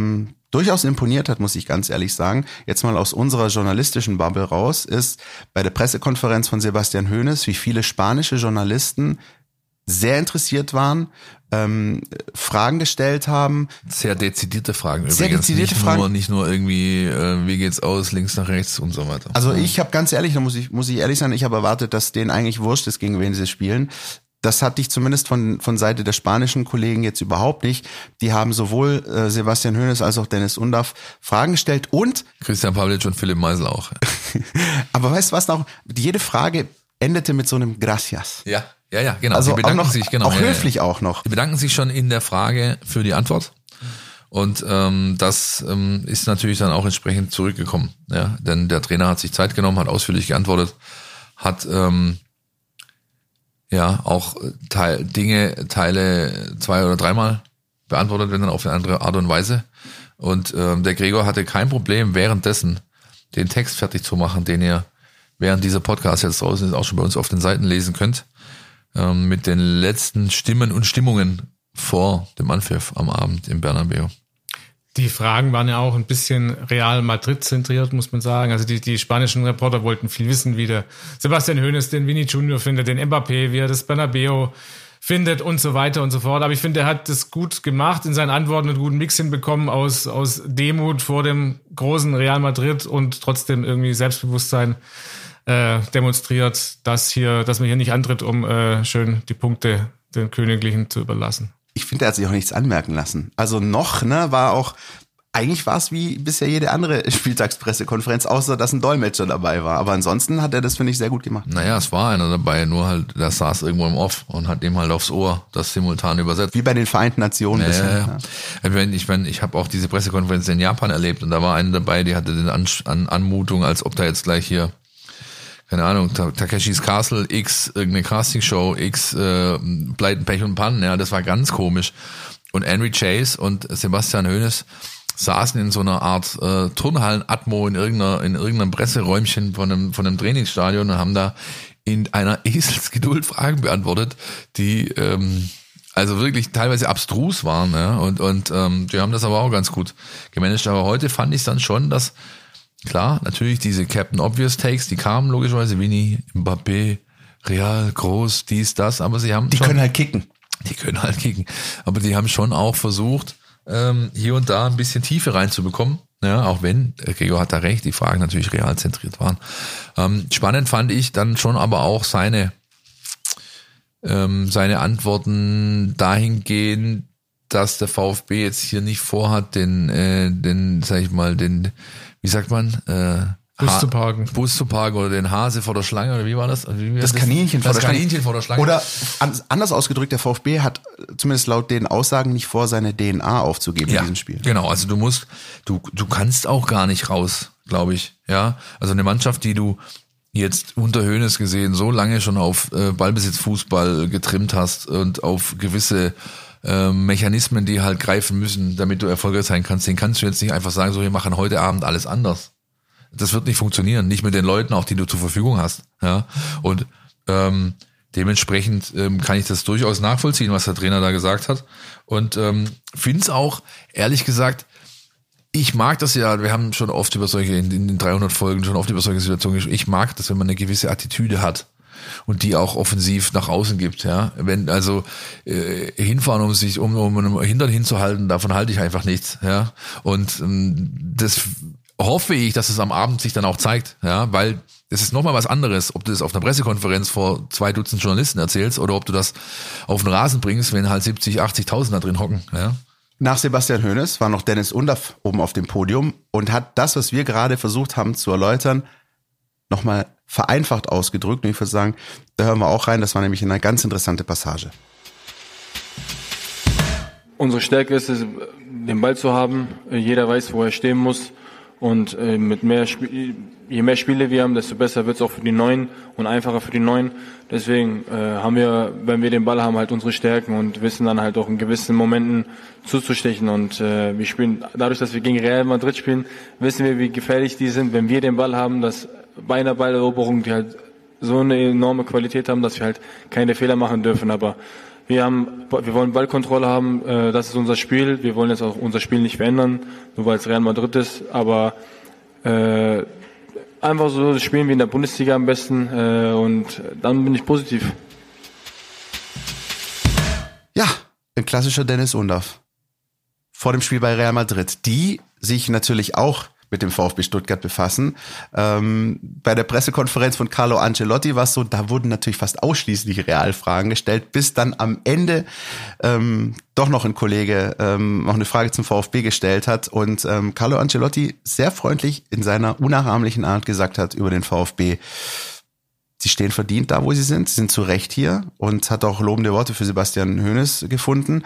durchaus imponiert hat, muss ich ganz ehrlich sagen, jetzt mal aus unserer journalistischen Bubble raus, ist bei der Pressekonferenz von Sebastian Hoeneß, wie viele spanische Journalisten sehr interessiert waren, ähm, Fragen gestellt haben. Sehr dezidierte Fragen übrigens. Sehr dezidierte nicht Fragen. Nur, nicht nur irgendwie, äh, wie geht's aus, links nach rechts und so weiter. Also ja. ich habe ganz ehrlich, da muss ich, muss ich ehrlich sein, ich habe erwartet, dass denen eigentlich wurscht ist, gegen wen sie spielen. Das hatte ich zumindest von von Seite der spanischen Kollegen jetzt überhaupt nicht. Die haben sowohl äh, Sebastian Hoeneß als auch Dennis Undaff Fragen gestellt und Christian Pavlic und Philipp Meisel auch. aber weißt du was noch? Jede Frage endete mit so einem Gracias. Ja, ja, ja, genau. Also Sie bedanken auch noch, sich, genau. auch ja, höflich ja. auch noch. Sie bedanken sich schon in der Frage für die Antwort. Und ähm, das ähm, ist natürlich dann auch entsprechend zurückgekommen. Ja, denn der Trainer hat sich Zeit genommen, hat ausführlich geantwortet, hat ähm, ja auch Teil, Dinge, Teile zwei oder dreimal beantwortet, wenn dann auf eine andere Art und Weise. Und ähm, der Gregor hatte kein Problem, währenddessen den Text fertig zu machen, den ihr während dieser Podcast jetzt draußen ist, auch schon bei uns auf den Seiten lesen könnt, ähm, mit den letzten Stimmen und Stimmungen vor dem Anpfiff am Abend im Bernabeu. Die Fragen waren ja auch ein bisschen Real Madrid zentriert, muss man sagen. Also die, die spanischen Reporter wollten viel wissen, wie der Sebastian Hoeneß den Vini Junior findet, den Mbappé, wie er das Bernabeu findet und so weiter und so fort. Aber ich finde, er hat das gut gemacht, in seinen Antworten einen guten Mix hinbekommen aus, aus Demut vor dem großen Real Madrid und trotzdem irgendwie Selbstbewusstsein äh, demonstriert, dass hier, dass man hier nicht antritt, um äh, schön die Punkte den Königlichen zu überlassen. Ich finde, er hat sich auch nichts anmerken lassen. Also noch, ne, war auch, eigentlich war es wie bisher jede andere Spieltagspressekonferenz, außer dass ein Dolmetscher dabei war. Aber ansonsten hat er das, finde ich, sehr gut gemacht. Naja, es war einer dabei, nur halt, der saß irgendwo im Off und hat dem halt aufs Ohr das simultan übersetzt. Wie bei den Vereinten Nationen. Ja, bisher, ja. ja. Ich meine, ich, mein, ich habe auch diese Pressekonferenz in Japan erlebt und da war eine dabei, die hatte den An An Anmutung, als ob da jetzt gleich hier, keine Ahnung, Takeshis Castle, X, irgendeine Castingshow, X, äh, Pleiten, Pech und Pannen, ja, das war ganz komisch. Und Henry Chase und Sebastian Hoeneß saßen in so einer Art äh, Turnhallen-Atmo in irgendeiner in irgendeinem Presseräumchen von einem von einem Trainingsstadion und haben da in einer Eselsgeduld Fragen beantwortet, die ähm, also wirklich teilweise abstrus waren, ja, und und ähm, die haben das aber auch ganz gut gemanagt. Aber heute fand ich dann schon, dass klar, natürlich diese Captain Obvious Takes, die kamen logischerweise, Vini, Mbappé, Real, Groß, dies, das, aber sie haben Die schon, können halt kicken. die können halt kicken, aber die haben schon auch versucht, ähm, hier und da ein bisschen Tiefe reinzubekommen, ja, auch wenn, Gregor hat da recht, die Fragen natürlich real zentriert waren. Ähm, spannend fand ich dann schon aber auch seine ähm, seine Antworten dahingehend, dass der VfB jetzt hier nicht vorhat, den, äh, den, sag ich mal, den, wie sagt man, äh, Bus ha- zu parken. Bus zu parken oder den Hase vor der Schlange, oder wie war das? Wie war Das Kaninchen vor das der Schlange. Kaninchen vor der Schlange. Oder an, anders ausgedrückt, der VfB hat zumindest laut den Aussagen nicht vor, seine D N A aufzugeben ja, in diesem Spiel. Genau, also du musst, du, du kannst auch gar nicht raus, glaube ich, ja. Also eine Mannschaft, die du jetzt unter Hoeneß gesehen so lange schon auf äh, Ballbesitzfußball getrimmt hast und auf gewisse äh, Mechanismen, die halt greifen müssen, damit du erfolgreich sein kannst, den kannst du jetzt nicht einfach sagen, so, wir machen heute Abend alles anders. Das wird nicht funktionieren, nicht mit den Leuten, auch die du zur Verfügung hast, ja. Und ähm, dementsprechend ähm, kann ich das durchaus nachvollziehen, was der Trainer da gesagt hat. Und ähm, finde es auch, ehrlich gesagt, ich mag das ja, wir haben schon oft über solche, in den dreihundert Folgen schon oft über solche Situationen gesprochen, ich mag das, wenn man eine gewisse Attitüde hat und die auch offensiv nach außen gibt, ja. Wenn also äh, hinfahren, um sich, um, um einen Hintern hinzuhalten, davon halte ich einfach nichts, ja. Und ähm, das hoffe ich, dass es am Abend sich dann auch zeigt, ja, weil es ist nochmal was anderes, ob du das auf einer Pressekonferenz vor zwei Dutzend Journalisten erzählst oder ob du das auf den Rasen bringst, wenn halt siebzig, achtzigtausend da drin hocken, ja. Nach Sebastian Hoeneß war noch Dennis Undaff oben auf dem Podium und hat das, was wir gerade versucht haben zu erläutern, nochmal vereinfacht ausgedrückt. Und ich würde sagen, da hören wir auch rein, das war nämlich eine ganz interessante Passage. Unsere Stärke ist es, den Ball zu haben. Jeder weiß, wo er stehen muss. Und äh, mit mehr Sp- je mehr Spiele wir haben, desto besser wird es auch für die Neuen und einfacher für die Neuen. Deswegen äh, haben wir, wenn wir den Ball haben, halt unsere Stärken und wissen dann halt auch in gewissen Momenten zuzustechen. Und äh, wir spielen, dadurch, dass wir gegen Real Madrid spielen, wissen wir, wie gefährlich die sind, wenn wir den Ball haben, dass bei einer Balleroberung die halt so eine enorme Qualität haben, dass wir halt keine Fehler machen dürfen. Aber wir haben, wir wollen Ballkontrolle haben, äh, das ist unser Spiel. Wir wollen jetzt auch unser Spiel nicht verändern, nur weil es Real Madrid ist, aber äh, einfach so spielen wie in der Bundesliga am besten äh, und dann bin ich positiv. Ja, ein klassischer Dennis Undaff. Vor dem Spiel bei Real Madrid, die sich natürlich auch mit dem VfB Stuttgart befassen. Ähm, bei der Pressekonferenz von Carlo Ancelotti war es so, da wurden natürlich fast ausschließlich Real-Fragen gestellt, bis dann am Ende ähm, doch noch ein Kollege ähm, noch eine Frage zum VfB gestellt hat und ähm, Carlo Ancelotti sehr freundlich in seiner unnachahmlichen Art gesagt hat über den VfB, sie stehen verdient da, wo sie sind, sie sind zu Recht hier und hat auch lobende Worte für Sebastian Hoeneß gefunden.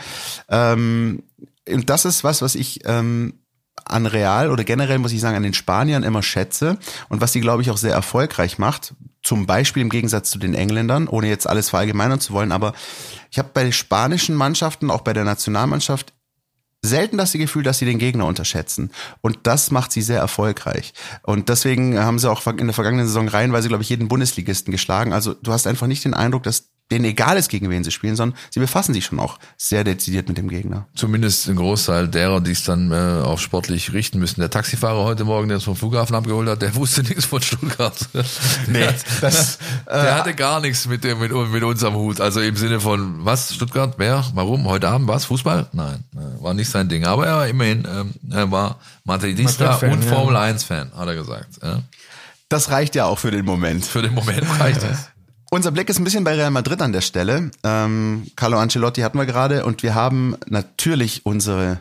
Ähm, und das ist was, was ich ähm, an Real oder generell muss ich sagen an den Spaniern immer schätze und was sie, glaube ich, auch sehr erfolgreich macht, zum Beispiel im Gegensatz zu den Engländern, ohne jetzt alles verallgemeinern zu wollen, aber ich habe bei spanischen Mannschaften, auch bei der Nationalmannschaft, selten das Gefühl, dass sie den Gegner unterschätzen. Und das macht sie sehr erfolgreich. Und deswegen haben sie auch in der vergangenen Saison reihenweise, glaube ich, jeden Bundesligisten geschlagen. Also du hast einfach nicht den Eindruck, dass denen egal ist, gegen wen sie spielen, sondern sie befassen sich schon auch sehr dezidiert mit dem Gegner. Zumindest ein Großteil derer, die es dann äh, auch sportlich richten müssen. Der Taxifahrer heute Morgen, der uns vom Flughafen abgeholt hat, der wusste nichts von Stuttgart. Nee, das, der äh, hatte gar nichts mit dem mit, mit uns am Hut. Also im Sinne von, was, Stuttgart, wer, warum, heute Abend, was, Fußball? Nein, war nicht sein Ding. Aber er war immerhin, ähm, er war Madridista und Formel eins Fan, hat er gesagt. Ja. Das reicht ja auch für den Moment. Für den Moment reicht es. Unser Blick ist ein bisschen bei Real Madrid an der Stelle. Ähm, Carlo Ancelotti hatten wir gerade und wir haben natürlich unsere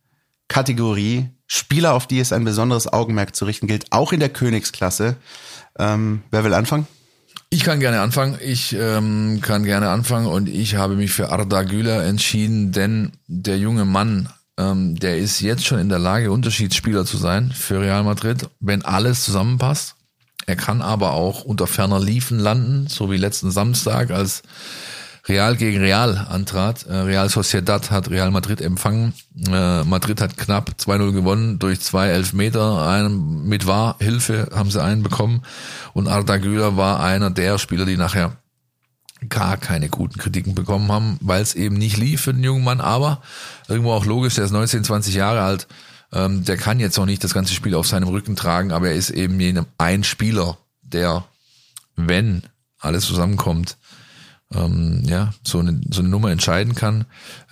Kategorie Spieler, auf die es ein besonderes Augenmerk zu richten gilt, auch in der Königsklasse. Ähm, wer will anfangen? Ich kann gerne anfangen. Ich ähm, kann gerne anfangen und ich habe mich für Arda Güler entschieden, denn der junge Mann, ähm, der ist jetzt schon in der Lage, Unterschiedsspieler zu sein für Real Madrid, wenn alles zusammenpasst. Er kann aber auch unter ferner Liefen landen, so wie letzten Samstag, als Real gegen Real antrat. Real Sociedad hat Real Madrid empfangen. Madrid hat knapp zwei null gewonnen durch zwei Elfmeter. Einen, mit V A R-Hilfe haben sie einen bekommen. Und Arda Güler war einer der Spieler, die nachher gar keine guten Kritiken bekommen haben, weil es eben nicht lief für den jungen Mann. Aber irgendwo auch logisch, der ist neunzehn, zwanzig Jahre alt. Ähm, der kann jetzt noch nicht das ganze Spiel auf seinem Rücken tragen, aber er ist eben jenem ein Spieler, der, wenn alles zusammenkommt, ähm, ja, so eine, so eine Nummer entscheiden kann.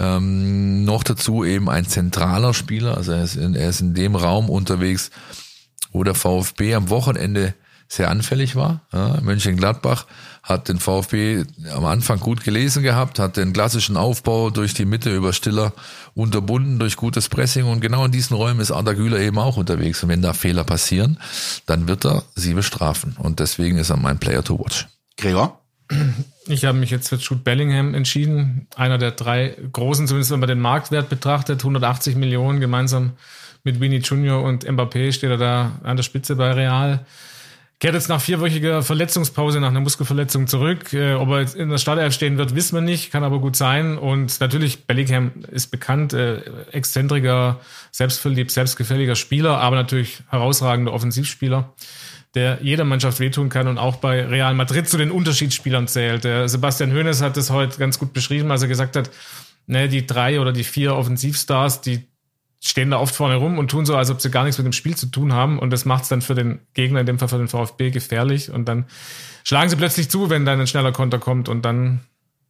Ähm, noch dazu eben ein zentraler Spieler, also er ist, in, er ist in dem Raum unterwegs, wo der VfB am Wochenende sehr anfällig war. Ja, Mönchengladbach hat den VfB am Anfang gut gelesen gehabt, hat den klassischen Aufbau durch die Mitte über Stiller unterbunden durch gutes Pressing und genau in diesen Räumen ist Arda Güler eben auch unterwegs und wenn da Fehler passieren, dann wird er sie bestrafen und deswegen ist er mein Player to watch. Gregor? Ich habe mich jetzt für Jude Bellingham entschieden, einer der drei großen, zumindest wenn man den Marktwert betrachtet, hundertachtzig Millionen gemeinsam mit Vini Junior und Mbappé steht er da an der Spitze bei Real. Kehrt jetzt nach vierwöchiger Verletzungspause, nach einer Muskelverletzung zurück. Äh, ob er jetzt in der Startelf stehen wird, wissen wir nicht, kann aber gut sein. Und natürlich, Bellingham ist bekannt, äh, exzentriger, selbstverliebt, selbstgefälliger Spieler, aber natürlich herausragender Offensivspieler, der jeder Mannschaft wehtun kann und auch bei Real Madrid zu den Unterschiedsspielern zählt. Der Sebastian Hoeneß hat das heute ganz gut beschrieben, als er gesagt hat, ne, die drei oder die vier Offensivstars, die stehen da oft vorne rum und tun so, als ob sie gar nichts mit dem Spiel zu tun haben und das macht es dann für den Gegner, in dem Fall für den VfB, gefährlich und dann schlagen sie plötzlich zu, wenn dann ein schneller Konter kommt und dann,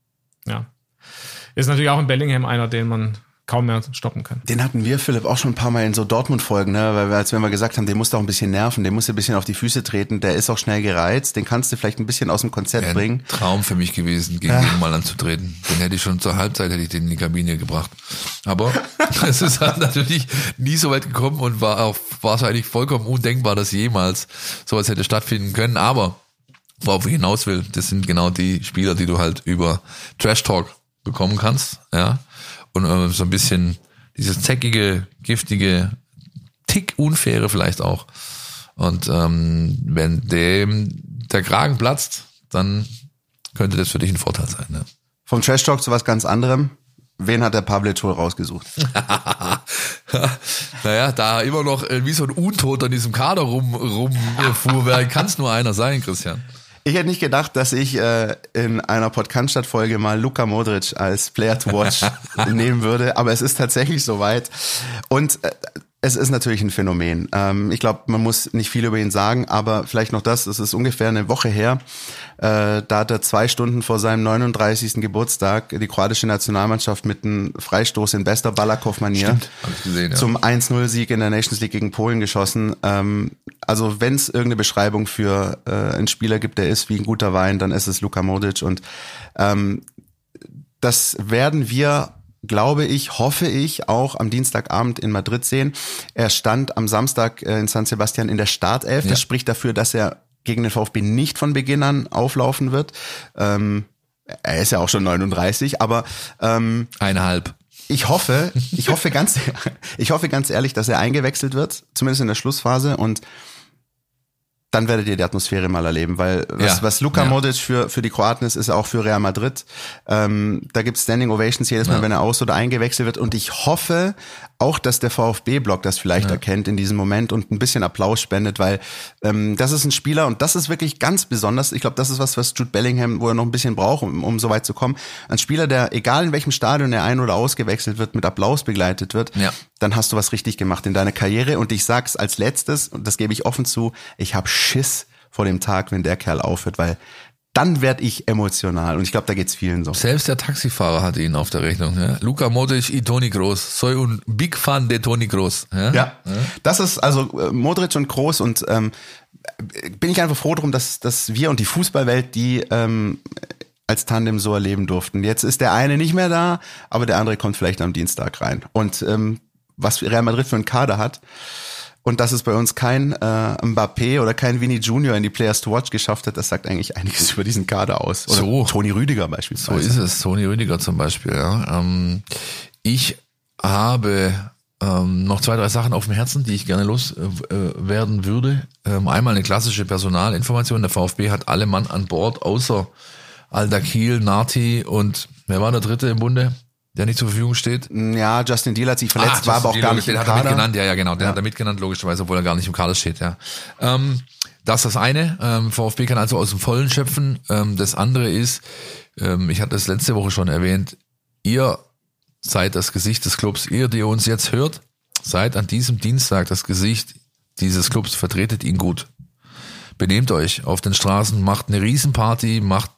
ja, ist natürlich auch ein Bellingham einer, den man kaum mehr stoppen kann. Den hatten wir, Philipp, auch schon ein paar Mal in so Dortmund-Folgen, ne? Weil wir, als wenn wir gesagt haben, den musst du auch ein bisschen nerven, den musst du ein bisschen auf die Füße treten, der ist auch schnell gereizt, den kannst du vielleicht ein bisschen aus dem Konzept ja, bringen. Traum für mich gewesen, gegen ja. den mal anzutreten. Den hätte ich schon zur Halbzeit, hätte ich den in die Kabine gebracht. Aber es ist halt natürlich nie so weit gekommen und war auch wahrscheinlich vollkommen undenkbar, dass jemals sowas hätte stattfinden können. Aber worauf ich hinaus will, das sind genau die Spieler, die du halt über Trash Talk bekommen kannst, ja. Und äh, so ein bisschen dieses zäckige, giftige, tick unfaire vielleicht auch. Und ähm, wenn dem der Kragen platzt, dann könnte das für dich ein Vorteil sein. Ne? Vom Trash Talk zu was ganz anderem. Wen hat der Pablo Tour rausgesucht? Naja, da immer noch wie so ein Untoter in diesem Kader rum rumfuhrwerk, kann es nur einer sein, Christian. Ich hätte nicht gedacht, dass ich äh, in einer Podcast-Folge mal Luka Modric als Player to Watch nehmen würde, aber es ist tatsächlich soweit. Und äh, es ist natürlich ein Phänomen. Ähm, ich glaube, man muss nicht viel über ihn sagen, aber vielleicht noch das, es ist ungefähr eine Woche her, äh, da hat er zwei Stunden vor seinem neununddreißigsten Geburtstag die kroatische Nationalmannschaft mit einem Freistoß in bester Balakow-Manier gesehen, ja. zum eins null Sieg in der Nations League gegen Polen geschossen. Ähm, also wenn es irgendeine Beschreibung für äh, einen Spieler gibt, der ist wie ein guter Wein, dann ist es Luka Modric und ähm, das werden wir, glaube ich, hoffe ich, auch am Dienstagabend in Madrid sehen. Er stand am Samstag in San Sebastian in der Startelf. Das ja. spricht dafür, dass er gegen den VfB nicht von Beginn an auflaufen wird. Ähm, er ist ja auch schon neununddreißig, aber ähm, eineinhalb. Ich hoffe, ich hoffe ganz, ich hoffe ganz ehrlich, dass er eingewechselt wird, zumindest in der Schlussphase und dann werdet ihr die Atmosphäre mal erleben, weil was, ja, was Luka ja. Modric für für die Kroaten ist, ist er auch für Real Madrid. Ähm, da gibt's Standing Ovations jedes Mal, ja. wenn er aus- oder eingewechselt wird. Und ich hoffe auch, dass der VfB-Block das vielleicht ja. erkennt in diesem Moment und ein bisschen Applaus spendet, weil ähm, das ist ein Spieler und das ist wirklich ganz besonders. Ich glaube, das ist was, was Jude Bellingham, wo er noch ein bisschen braucht, um, um so weit zu kommen. Ein Spieler, der, egal in welchem Stadion er ein- oder ausgewechselt wird, mit Applaus begleitet wird, ja. dann hast du was richtig gemacht in deiner Karriere. Und ich sag's als letztes, und das gebe ich offen zu, ich habe Schiss vor dem Tag, wenn der Kerl aufhört, weil dann werd ich emotional und ich glaube, da geht's vielen so. Selbst der Taxifahrer hat ihn auf der Rechnung. Ja? Luka Modric y Toni Kroos. Soy un big fan de Toni Kroos. Ja? Ja, ja, das ist also äh, Modric und Kroos und ähm, bin ich einfach froh drum, dass, dass wir und die Fußballwelt die ähm, als Tandem so erleben durften. Jetzt ist der eine nicht mehr da, aber der andere kommt vielleicht am Dienstag rein. Und ähm, was Real Madrid für einen Kader hat, und dass es bei uns kein äh, Mbappé oder kein Vinny Junior in die Players to Watch geschafft hat, das sagt eigentlich einiges über diesen Kader aus. Oder so. Toni Rüdiger beispielsweise. So ist es, Toni Rüdiger zum Beispiel. Ja. Ähm, ich habe ähm, noch zwei, drei Sachen auf dem Herzen, die ich gerne loswerden äh, würde. Ähm, einmal eine klassische Personalinformation. Der VfB hat alle Mann an Bord, außer Al-Dakil, Nati und wer war der dritte im Bunde? Der nicht zur Verfügung steht? Ja, Justin Deal hat sich verletzt, ah, war aber auch gar nicht im Kader. Den hat er mitgenannt, ja, ja, genau. Den ja. hat er mitgenannt, logischerweise, obwohl er gar nicht im Kader steht, ja. Ähm, das ist das eine. Ähm, VfB kann also aus dem Vollen schöpfen. Ähm, das andere ist, ähm, ich hatte das letzte Woche schon erwähnt, ihr seid das Gesicht des Clubs. Ihr, die uns jetzt hört, seid an diesem Dienstag das Gesicht dieses Clubs. Vertretet ihn gut. Benehmt euch auf den Straßen, macht eine Riesenparty, macht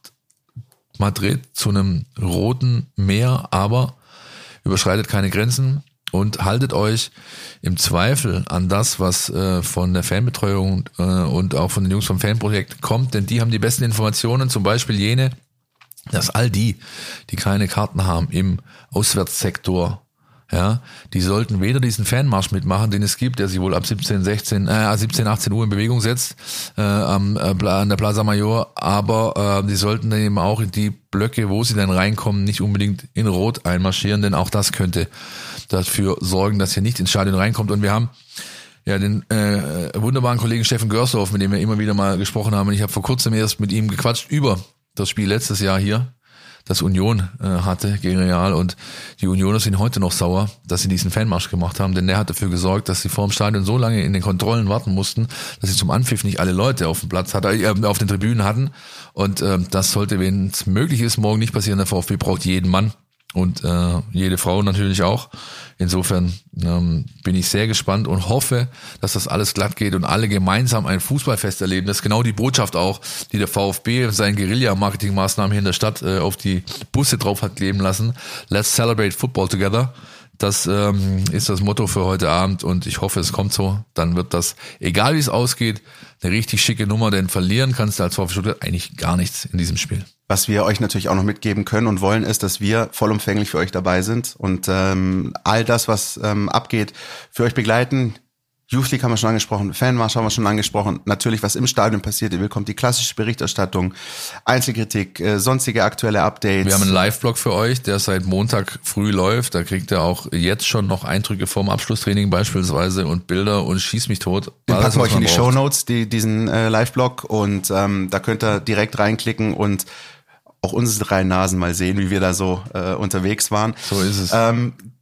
Madrid zu einem roten Meer, aber überschreitet keine Grenzen und haltet euch im Zweifel an das, was äh, von der Fanbetreuung äh, und auch von den Jungs vom Fanprojekt kommt, denn die haben die besten Informationen, zum Beispiel jene, dass all die, die keine Karten haben im Auswärtssektor, ja, die sollten weder diesen Fanmarsch mitmachen, den es gibt, der sich wohl ab siebzehn, sechzehn, äh, siebzehn, achtzehn Uhr in Bewegung setzt, äh, am, äh, an der Plaza Mayor, aber äh, die sollten dann eben auch in die Blöcke, wo sie dann reinkommen, nicht unbedingt in Rot einmarschieren, denn auch das könnte dafür sorgen, dass ihr nicht ins Stadion reinkommt. Und wir haben ja den äh, wunderbaren Kollegen Steffen Görsdorf, mit dem wir immer wieder mal gesprochen haben, und ich habe vor kurzem erst mit ihm gequatscht über das Spiel letztes Jahr hier, das Union äh, hatte gegen Real, und die Unioner sind heute noch sauer, dass sie diesen Fanmarsch gemacht haben, denn der hat dafür gesorgt, dass sie vor dem Stadion so lange in den Kontrollen warten mussten, dass sie zum Anpfiff nicht alle Leute auf dem Platz hatten, äh, auf den Tribünen hatten, und äh, das sollte, wenn es möglich ist, morgen nicht passieren. Der VfB braucht jeden Mann und äh, jede Frau natürlich auch. Insofern ähm, bin ich sehr gespannt und hoffe, dass das alles glatt geht und alle gemeinsam ein Fußballfest erleben. Das ist genau die Botschaft auch, die der VfB seinen Guerilla-Marketing-Maßnahmen hier in der Stadt äh, auf die Busse drauf hat kleben lassen. Let's celebrate football together. Das ähm, ist das Motto für heute Abend und ich hoffe, es kommt so. Dann wird das, egal wie es ausgeht, eine richtig schicke Nummer, denn verlieren kannst du als VfB Stuttgart eigentlich gar nichts in diesem Spiel. Was wir euch natürlich auch noch mitgeben können und wollen, ist, dass wir vollumfänglich für euch dabei sind und ähm, all das, was ähm, abgeht, für euch begleiten. Youth League haben wir schon angesprochen, Fanmarsch haben wir schon angesprochen. Natürlich, was im Stadion passiert, ihr bekommt die klassische Berichterstattung, Einzelkritik, äh, sonstige aktuelle Updates. Wir haben einen Live-Blog für euch, der seit Montag früh läuft. Da kriegt ihr auch jetzt schon noch Eindrücke vom Abschlusstraining beispielsweise und Bilder und schieß mich tot. Den packen wir euch in die Shownotes, die, diesen äh, Live-Blog, und ähm, da könnt ihr direkt reinklicken und auch unsere drei Nasen mal sehen, wie wir da so äh, unterwegs waren. So ist es. Ähm,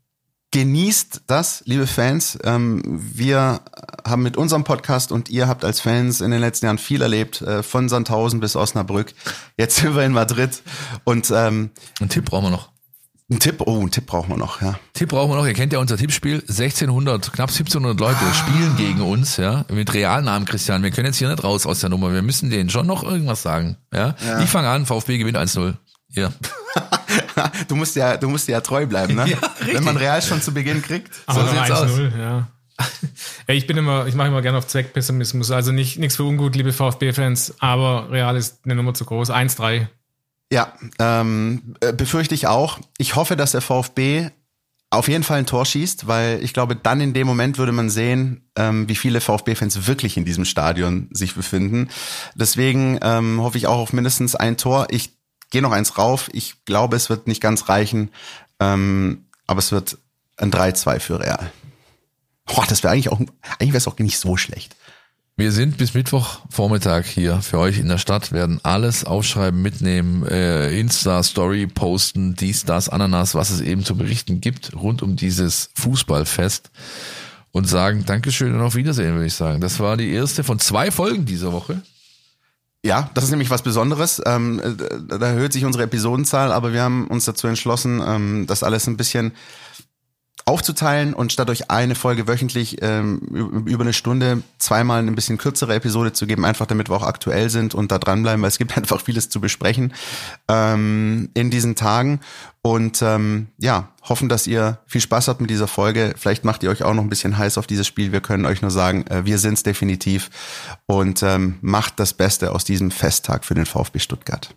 genießt das, liebe Fans. Ähm, wir haben mit unserem Podcast und ihr habt als Fans in den letzten Jahren viel erlebt, äh, von Sandhausen bis Osnabrück. Jetzt sind wir in Madrid und ähm, einen Tipp brauchen wir noch. Ein Tipp, oh, einen Tipp brauchen wir noch, ja. Tipp brauchen wir noch, ihr kennt ja unser Tippspiel, sechzehnhundert, knapp siebzehnhundert Leute ah. spielen gegen uns, ja, mit Realnamen, Christian. Wir können jetzt hier nicht raus aus der Nummer, wir müssen denen schon noch irgendwas sagen, ja. ja. Ich fange an, VfB gewinnt eins null. Ja. du musst ja, du musst ja treu bleiben, ne? Ja, wenn man Real schon zu Beginn kriegt. So sieht's aus. Ja. Ja, ich bin immer, ich mache immer gerne auf Zweckpessimismus, also nicht, nichts für ungut, liebe VfB-Fans, aber Real ist eine Nummer zu groß, eins drei. Ja, ähm, befürchte ich auch. Ich hoffe, dass der VfB auf jeden Fall ein Tor schießt, weil ich glaube, dann in dem Moment würde man sehen, ähm, wie viele VfB-Fans wirklich in diesem Stadion sich befinden. Deswegen ähm, hoffe ich auch auf mindestens ein Tor. Ich gehe noch eins rauf. Ich glaube, es wird nicht ganz reichen, ähm, aber es wird ein drei zwei für Real. Boah, das wäre eigentlich auch, eigentlich wäre es auch nicht so schlecht. Wir sind bis Mittwochvormittag hier für euch in der Stadt, werden alles aufschreiben, mitnehmen, äh, Insta-Story posten, dies, das, Ananas, was es eben zu berichten gibt rund um dieses Fußballfest und sagen Dankeschön und auf Wiedersehen, würde ich sagen. Das war die erste von zwei Folgen dieser Woche. Ja, das ist nämlich was Besonderes. Ähm, da erhöht sich unsere Episodenzahl, aber wir haben uns dazu entschlossen, ähm, das alles ein bisschen aufzuteilen und statt euch eine Folge wöchentlich ähm, über eine Stunde zweimal ein bisschen kürzere Episode zu geben, einfach damit wir auch aktuell sind und da dranbleiben, weil es gibt einfach vieles zu besprechen ähm, in diesen Tagen und ähm, ja, hoffen, dass ihr viel Spaß habt mit dieser Folge. Vielleicht macht ihr euch auch noch ein bisschen heiß auf dieses Spiel. Wir können euch nur sagen, äh, wir sind's definitiv und ähm, macht das Beste aus diesem Festtag für den VfB Stuttgart.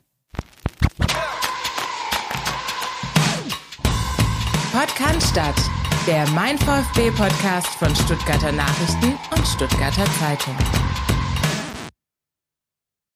Podcast, der Mein VfB-Podcast von Stuttgarter Nachrichten und Stuttgarter Zeitung.